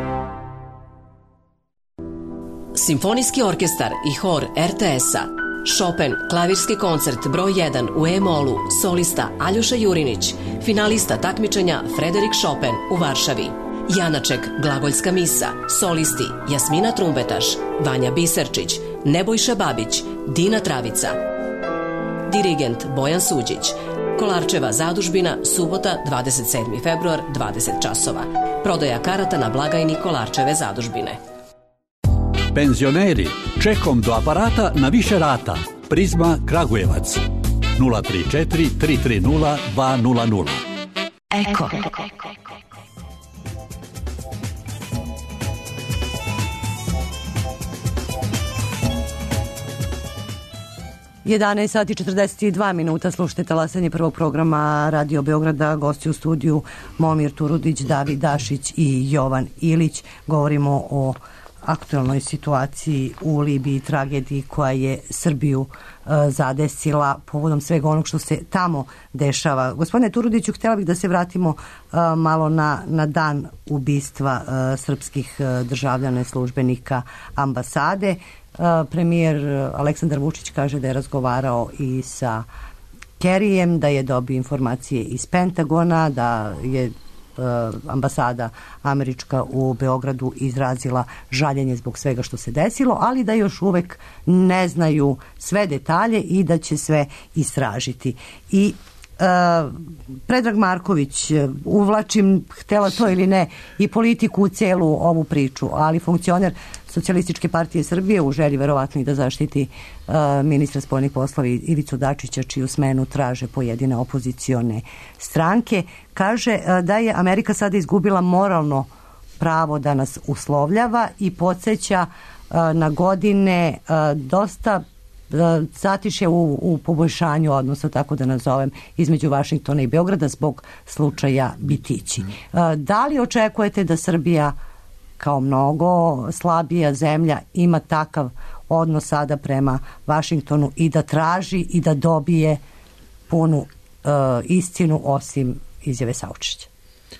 L: Simfonijski orkestar i hor er te es-a. Chopin, klavirski koncert broj jedan u E-molu, solista Aljoša Jurinić, finalista takmičenja Frederik Chopin u Varšavi. Janaček, glagolska misa, solisti Jasmina Trumbetaš, Vanja Biserčić, Nebojša Babić, Dina Travica. Dirigent Bojan Suđić. Kolarčeva zadužbina, subota, dvadeset sedmi februar, dvadeset časova. Prodaja karata na blagajni Kolarčeve zadužbine.
M: Penzioneri, čekom do aparata na više rata. Prizma Kragujevac. nula tri četiri tri tri nula dva nula nula.
J: Eko.
E: jedanaest sati četrdeset dva minuta, slušajte talasanje prvog programa Radio Beograda, gosti u studiju Momir Turudić, David Dašić i Jovan Ilić. Govorimo o aktualnoj situaciji u Libiji, tragediji koja je Srbiju e, zadesila povodom svega onog što se tamo dešava. Gospodine Turudiću, htjela bih da se vratimo e, malo na, na dan ubistva e, srpskih e, državljana i službenika ambasade. E, premijer Aleksandar Vučić kaže da je razgovarao i sa Kerijem, da je dobio informacije iz Pentagona, da je ambasada američka u Beogradu izrazila žaljenje zbog svega što se desilo, ali da još uvek ne znaju sve detalje i da će sve istražiti. I uh, Predrag Marković, uvlačim, htela to ili ne, i politiku u celu ovu priču, ali funkcioner Socijalističke partije Srbije u želji verovatno i da zaštiti uh, ministra spoljnih poslova Ivicu Dačića, čiju smenu traže pojedine opozicione stranke, kaže uh, da je Amerika sada izgubila moralno pravo da nas uslovljava i podsjeća uh, na godine uh, dosta uh, zatišje u, u poboljšanju odnosa, tako da nazovem, između Vašingtona i Beograda zbog slučaja Bitići. Uh, da li očekujete da Srbija kao mnogo slabija zemlja ima takav odnos sada prema Vašingtonu i da traži i da dobije punu uh, istinu osim izjave saučešća?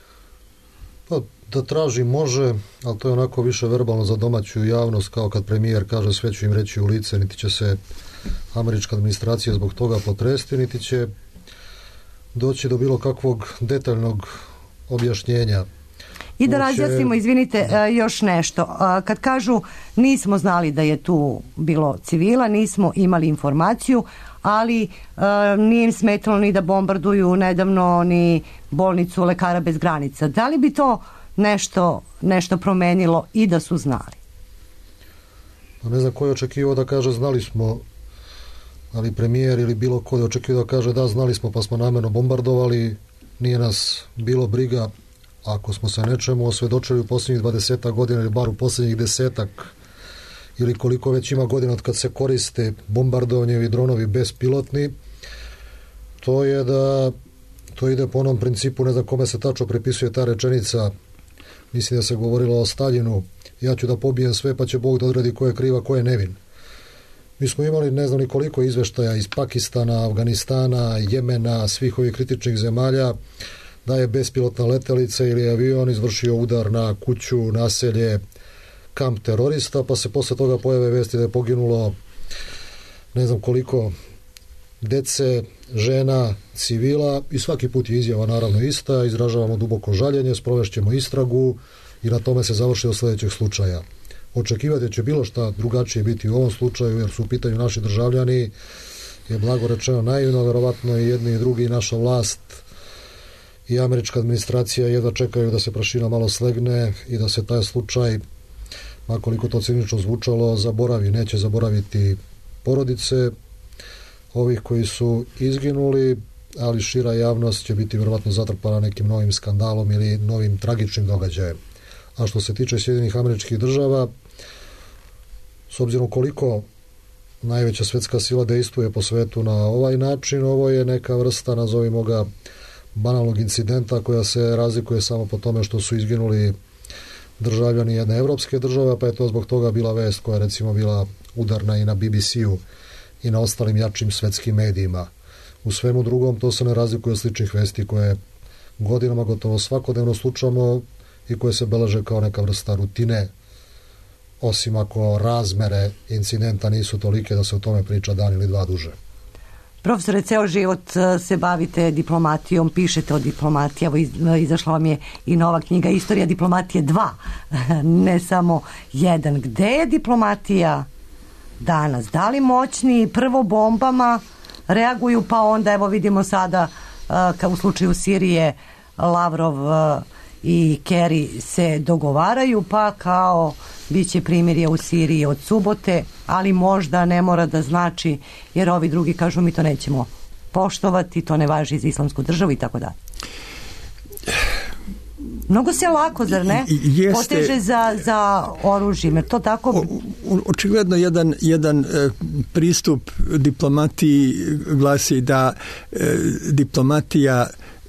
A: Pa da traži može, ali to je onako više verbalno za domaću javnost, kao kad premijer kaže sve ću im reći u lice, niti će se američka administracija zbog toga potresti, niti će doći do bilo kakvog detaljnog objašnjenja.
E: I da razjasnimo, izvinite, još nešto. Kad kažu nismo znali da je tu bilo civila, nismo imali informaciju, ali nije im smetalo ni da bombarduju nedavno ni bolnicu Lekara bez granica. Da li bi to nešto, nešto promenilo i da su znali?
A: Pa ne znam ko je očekivao da kaže znali smo, ali premijer ili bilo ko je očekivao da kaže da znali smo pa smo namjerno bombardovali, nije nas bilo briga. Ako smo se nečemu osvedočili u posljednjih dvadesetak godina ili bar u posljednjih desetak ili koliko već ima godina od kad se koriste bombardovanje dronovi bespilotni, to je da to ide po onom principu, ne znam kome se tačno prepisuje ta rečenica, mislim da se govorilo o Staljinu, ja ću da pobijem sve pa će Bog da odredi ko je kriva, ko je nevin. Mi smo imali ne znam ni koliko izveštaja iz Pakistana, Afganistana, Jemena, svih ovih kritičnih zemalja, da je bespilotna letelica ili avion izvršio udar na kuću, naselje, kamp terorista, pa se posle toga pojave vesti da je poginulo ne znam koliko dece, žena, civila i svaki put je izjava naravno ista, izražavamo duboko žaljenje, sprovešćemo istragu i na tome se završi do sljedećeg slučaja. Očekivati će bilo šta drugačije biti u ovom slučaju jer su u pitanju naši državljani, je blago rečeno naivno, verovatno i jedni i drugi i naša vlast i američka administracija jedva čekaju da se prašina malo slegne i da se taj slučaj, makoliko to cinično zvučalo, zaboravi. Neće zaboraviti porodice ovih koji su izginuli, ali šira javnost će biti vjerovatno zatrpana nekim novim skandalom ili novim tragičnim događajem. A što se tiče Sjedinjenih Američkih Država, s obzirom koliko najveća svetska sila dejstvuje po svetu na ovaj način, ovo je neka vrsta, nazovimo ga, banalnog incidenta koja se razlikuje samo po tome što su izginuli državljani jedne evropske države, pa je to zbog toga bila vest koja je recimo bila udarna i na B B C-u i na ostalim jačim svetskim medijima. U svemu drugom to se ne razlikuje od sličnih vesti koje godinama gotovo svakodnevno slučamo i koje se beleže kao neka vrsta rutine, osim ako razmere incidenta nisu tolike da se o tome priča dan ili dva duže.
E: Profesore, ceo život se bavite diplomatijom, pišete o diplomatiji, evo izašla vam je i nova knjiga Istorija diplomatije dva, ne samo jedan. Gde je diplomatija danas? Da li moćni prvo bombama reaguju, pa onda evo vidimo sada kao u slučaju Sirije Lavrov i Kerry se dogovaraju, pa kao biće primirje u Siriji od subote, ali možda ne mora da znači, jer ovi drugi kažu mi to nećemo poštovati, to ne važi za islamsku državu i tako dalje. Mnogo se lako, zar ne? Jeste, poteže za, za oružjem, jer to tako...
G: O, očigledno jedan, jedan e, pristup diplomatiji glasi da e, diplomatija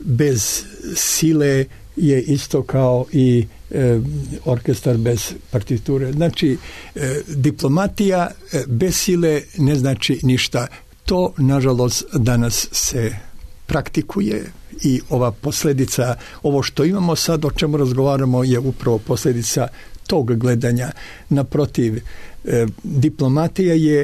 G: bez sile je isto kao i e, orkestar bez partiture. Znači, e, diplomatija e, bez sile ne znači ništa. To, nažalost, danas se praktikuje i ova posljedica, ovo što imamo sad, o čemu razgovaramo, je upravo posljedica tog gledanja. Naprotiv, e, diplomatija je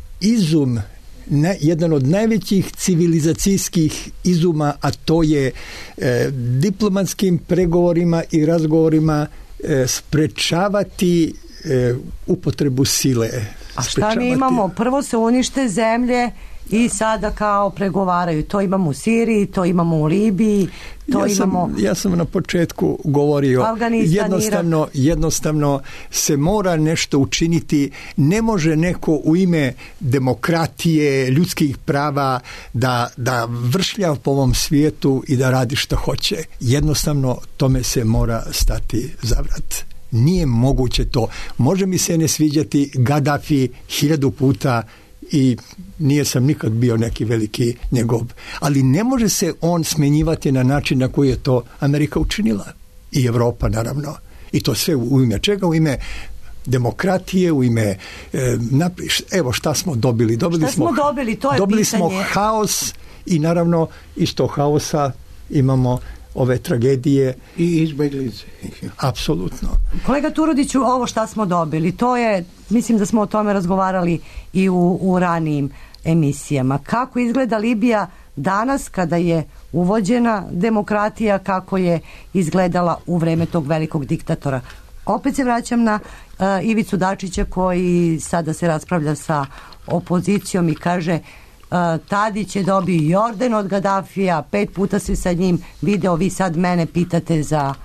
G: izum, ne, jedan od najvećih civilizacijskih izuma, a to je e, diplomatskim pregovorima i razgovorima e, sprečavati e, upotrebu sile.
E: A šta mi imamo? Prvo se unište zemlje i sada kao pregovaraju. To imamo u Siriji, to imamo u Libiji, to
G: ja sam,
E: imamo...
G: Ja sam na početku govorio,
E: Afganistan,
G: jednostavno,
E: Irak.
G: jednostavno se mora nešto učiniti. Ne može neko u ime demokratije, ljudskih prava da, da vršlja po ovom svijetu i da radi što hoće. Jednostavno tome se mora stati za vrat. Nije moguće to. Može mi se ne sviđati Gaddafi hiljadu puta i nije sam nikad bio neki veliki njegov. Ali ne može se on smenjivati na način na koji je to Amerika učinila. I Evropa, naravno. I to sve u ime čega? U ime demokratije, u ime e, napiš, evo šta smo dobili. Dobili
E: šta smo, smo dobili, to je
G: dobili
E: pitanje.
G: smo haos i naravno iz tog haosa imamo ove tragedije
H: i izbjeglice.
G: Apsolutno.
E: Kolega Turudiću, ovo šta smo dobili, to je, mislim da smo o tome razgovarali i u, u ranijim emisijama. Kako izgleda Libija danas kada je uvođena demokratija, kako je izgledala u vreme tog velikog diktatora? Opet se vraćam na uh, Ivicu Dačića koji sada se raspravlja sa opozicijom i kaže Uh, Tadić je dobio i orden od Gaddafija, pet puta se sa njim video, vi sad mene pitate za,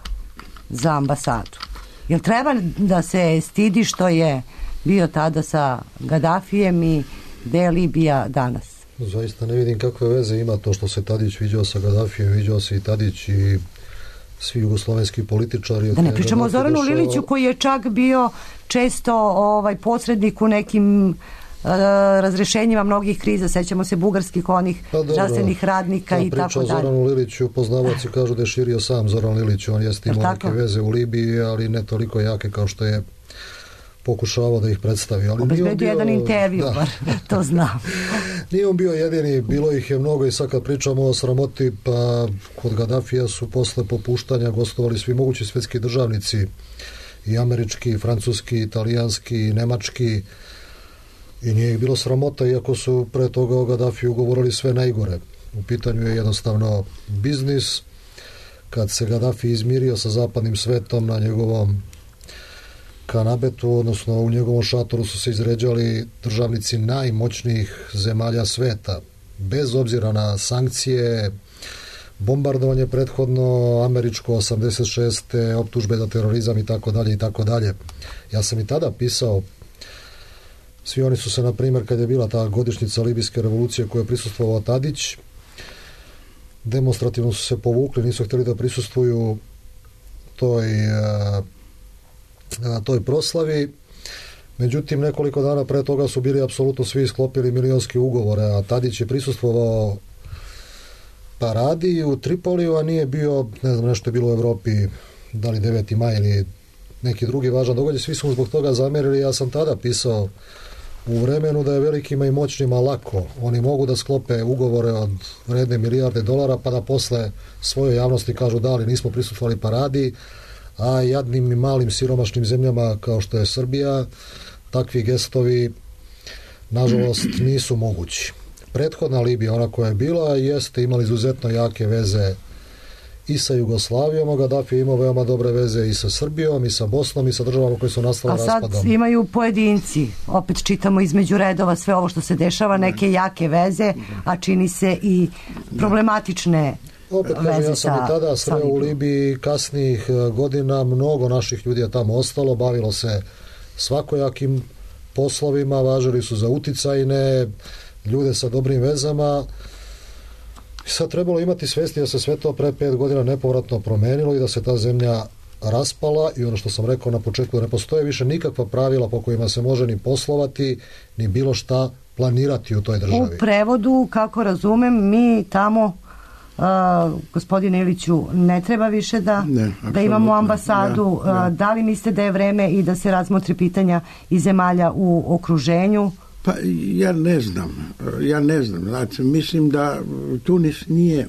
E: za ambasadu. Jel treba da se stidi što je bio tada sa Gaddafijem i gde je Libija danas?
A: Zaista ne vidim kakve veze ima to što se Tadić viđao sa Gaddafijem, viđao se i Tadić i svi jugoslovenski političari.
E: Da ne pričamo o Zoranu došao... Liliću koji je čak bio često ovaj posrednik u nekim razrešenjima mnogih kriza, sećamo se bugarskih onih pa zdravstvenih radnika i tako dalje.
A: Priča o Zoranu Liliću, poznavaoci kažu da je širio sam Zoran Lilić, on jeste imao neke veze u Libiji, ali ne toliko jake kao što je pokušavao da ih predstavi. Ali
E: obezbedio jedan intervju, da. Bar, to znam.
A: Nije on bio jedini, bilo ih je mnogo i sad kad pričamo o sramoti, pa kod Gaddafija su posle popuštanja gostovali svi mogući svetski državnici, i američki, i francuski, i italijanski, i nemački, i nije ih bilo sramota, iako su pre toga o Gaddafiju govorili sve najgore. U pitanju je jednostavno biznis. Kad se Gaddafi izmirio sa zapadnim svetom na njegovom kanabetu, odnosno u njegovom šatoru su se izređali državnici najmoćnijih zemalja sveta. Bez obzira na sankcije, bombardovanje prethodno američko osamdeset šeste optužbe za terorizam i tako dalje i tako dalje. Ja sam i tada pisao, svi oni su se, na primjer, kad je bila ta godišnjica libijske revolucije koju je prisustvovao Tadić, demonstrativno su se povukli, nisu htjeli da prisustvuju toj, toj proslavi. Međutim, nekoliko dana pre toga su bili apsolutno svi sklopili milionske ugovore, a Tadić je prisustvovao paradi u Tripoliju, a nije bio, ne znam, nešto je bilo u Evropi, da li deveti maj ili neki drugi važan događaj. Svi su mu zbog toga zamerili. Ja sam tada pisao u vremenu da je velikima i moćnima lako. Oni mogu da sklope ugovore od vredne milijarde dolara, pa da posle svojoj javnosti kažu da li nismo prisustvovali paradi, a jadnim i malim siromašnim zemljama kao što je Srbija takvi gestovi nažalost nisu mogući. Prethodna Libija, ona koja je bila, jeste imala izuzetno jake veze i sa Jugoslavijom, a Gaddafi je imao veoma dobre veze i sa Srbijom i sa Bosnom i sa državama koje su nastale raspadom.
E: A sad imaju pojedinci, opet čitamo između redova sve ovo što se dešava, neke jake veze, a čini se i problematične
A: opet kažem, ja sam i tada sreo u Libiji kasnijih godina, mnogo naših ljudi je tamo ostalo, bavilo se svakojakim poslovima, važili su za uticajne ljude sa dobrim vezama. Sad trebalo imati svesti da se sve to pre pet godina nepovratno promenilo i da se ta zemlja raspala, i ono što sam rekao na početku, da ne postoje više nikakva pravila po kojima se može ni poslovati, ni bilo šta planirati u toj državi.
E: U prevodu, kako razumem, mi tamo, uh, gospodine Iliću, ne treba više da,
H: ne,
E: da imamo ambasadu.
H: Ja, ja.
E: Uh, da li mislite da je vreme i da se razmotri pitanja i zemalja u okruženju?
H: Pa ja ne znam, ja ne znam, znači mislim da Tunis nije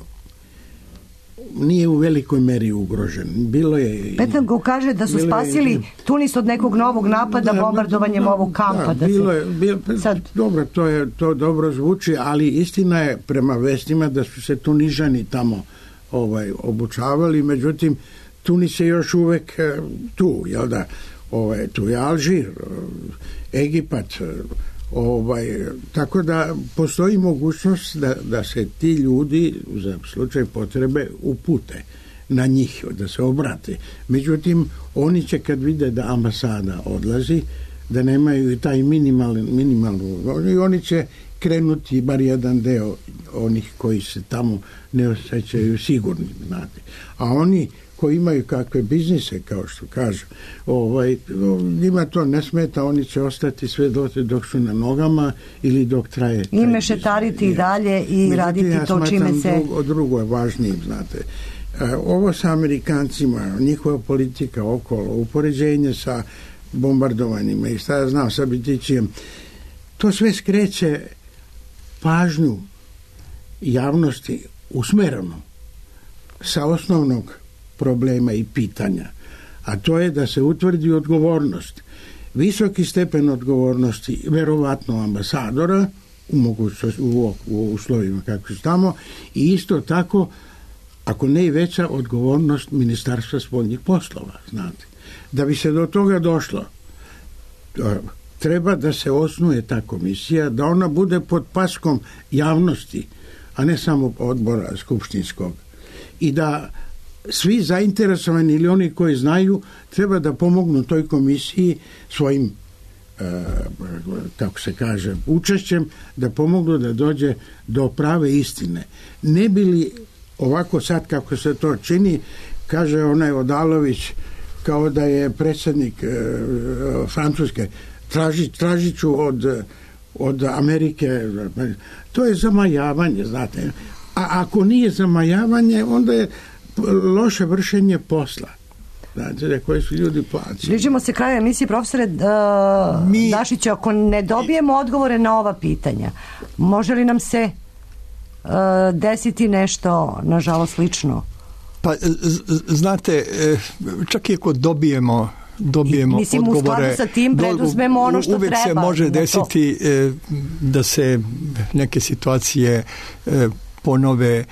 H: nije u velikoj meri ugrožen. Bilo je...
E: Petango kaže da su spasili je, Tunis od nekog novog napada da, bombardovanjem da, ovog kampa.
H: Da,
E: da
H: bilo
E: se,
H: je, bilo,
E: sad...
H: Dobro, to, je, to dobro zvuči, ali istina je prema vestima da su se Tunižani tamo ovaj, obučavali, međutim Tunis je još uvek tu, jel da? Ovaj, tu je Alžir, Egipat, ovaj, tako da postoji mogućnost da, da se ti ljudi za slučaj potrebe upute na njih, da se obrate. Međutim, oni će kad vide da ambasada odlazi, da nemaju i taj minimalni, minimalnu, oni će krenuti bar jedan deo onih koji se tamo ne osjećaju sigurni, znate. A oni koji imaju kakve biznise, kao što kažu, ovaj, njima to ne smeta, oni će ostati sve dote dok su na nogama ili dok traje.
E: I mešetariti i dalje i međutim, raditi ja to čime se...
H: Drugo, drugo je važnije, znate. Ovo sa Amerikancima, njihova politika okolo, upoređenje sa bombardovanjima i šta ja znam, sa Bitićijem, to sve skreće pažnju javnosti usmereno sa osnovnog problema i pitanja, a to je da se utvrdi odgovornost, visoki stepen odgovornosti verovatno ambasadora u, mogućnosti, u, u uslovima kako su tamo, i isto tako, ako ne i veća, odgovornost Ministarstva spoljnih poslova, znate. Da bi se do toga došlo, treba da se osnuje ta komisija, da ona bude pod paskom javnosti, a ne samo odbora skupštinskog, i da svi zainteresovani ili oni koji znaju treba da pomognu toj komisiji svojim, e, kako se kaže, učešćem, da pomognu da dođe do prave istine. Ne bi li ovako sad kako se to čini, kaže onaj Odalović, kao da je predsjednik e, Francuske, traži, tražit ću od, od Amerike, to je zamajavanje, znate. A ako nije zamajavanje, onda je loše vršenje posla. Znate, koji su ljudi plaćeni.
E: Bližimo se kraju emisije, profesore uh, Mi... Dašiću, ako ne dobijemo odgovore na ova pitanja, može li nam se uh, desiti nešto, nažalost, slično?
G: Pa, znate, čak i ako dobijemo dobijemo I,
E: mislim,
G: odgovore,
E: u skladu sa tim preduzmemo ono što
G: uvijek
E: treba.
G: Uvijek se može desiti to. Da se neke situacije ponove.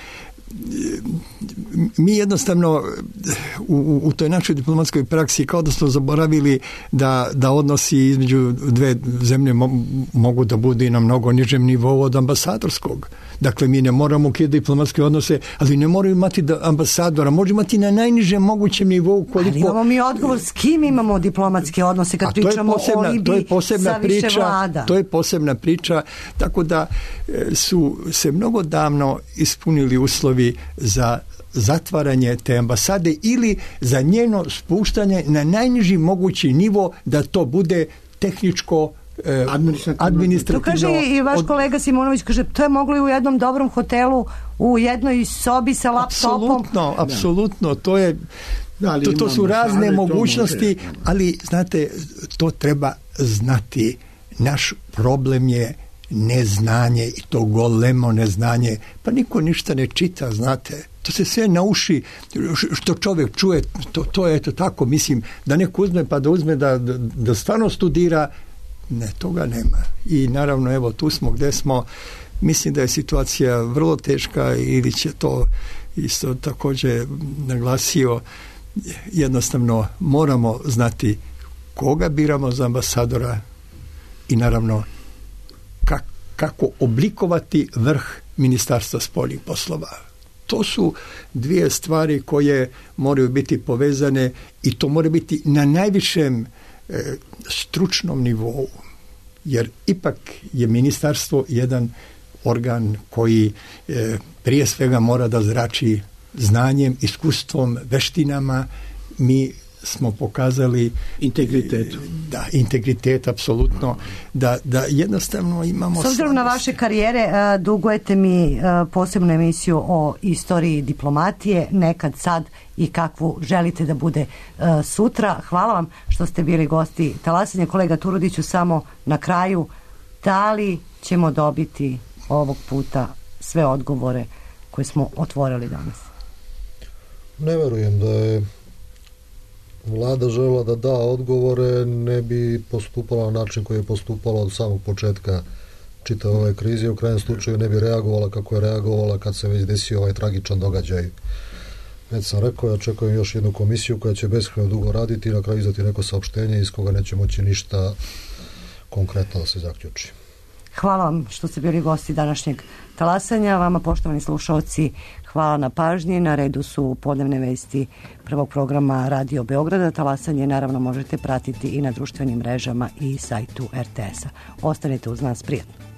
G: Mi jednostavno u, u toj našoj diplomatskoj praksi kao da smo zaboravili da, da odnosi između dve zemlje mo, mogu da budu i na mnogo nižem nivou od ambasadorskog. Dakle, mi ne moramo ukidati diplomatske odnose, ali ne moraju imati da ambasadora, može imati na najnižem mogućem nivou koliko...
E: Ali imamo mi odgovor s kim imamo diplomatske odnose kad pričamo posebna, o Libiji sa više
G: priča,
E: vlada.
G: To je posebna priča, tako da su se mnogo davno ispunili uslovi za zatvaranje te ambasade ili za njeno spuštanje na najniži mogući nivo da to bude tehničko eh, administrativno. administrativno.
E: To kaže i vaš kolega Simonović, kaže to je moglo i u jednom dobrom hotelu, u jednoj sobi sa laptopom.
G: Apsolutno, apsolutno, to je da, to, to su razne mogućnosti, ali znate, to treba znati. Naš problem je neznanje i to golemo neznanje. Pa niko ništa ne čita, znate. To se sve na uši, što čovjek čuje, to, to je eto tako, mislim, da neko uzme pa da uzme da, da, da stvarno studira, ne, toga nema. I naravno, evo, tu smo gdje smo, mislim da je situacija vrlo teška ili će to isto također naglasio, jednostavno moramo znati koga biramo za ambasadora i naravno kak, kako oblikovati vrh Ministarstva spoljnih poslova. To su dvije stvari koje moraju biti povezane i to mora biti na najvišem e, stručnom nivou, jer ipak je ministarstvo jedan organ koji e, prije svega mora da zrači znanjem, iskustvom, veštinama. Mi smo pokazali
H: integritet.
G: Da, integritet, apsolutno, da, da jednostavno imamo...
E: S obzirom na vaše karijere, dugujete mi posebnu emisiju o istoriji diplomatije, nekad, sad i kakvu želite da bude sutra. Hvala vam što ste bili gosti Talasanja. Kolega Turudiću, samo na kraju, da li ćemo dobiti ovog puta sve odgovore koje smo otvorili danas?
A: Ne verujem da je Vlada željela da da odgovore, ne bi postupala na način koji je postupala od samog početka čitave ove krize. U krajnjem slučaju ne bi reagovala kako je reagovala kad se već desio ovaj tragičan događaj. Već sam rekao, ja očekujem još jednu komisiju koja će beskrajno dugo raditi i na kraju izdati neko saopštenje iz koga neće moći ništa konkretno da se zaključi.
E: Hvala vam što ste bili gosti današnjeg Talasanja. Vama, poštovani slušalci, hvala na pažnji. Na redu su podnevne vesti prvog programa Radio Beograda. Talasanje naravno možete pratiti i na društvenim mrežama i sajtu er te es a. Ostanite uz nas, prijatno.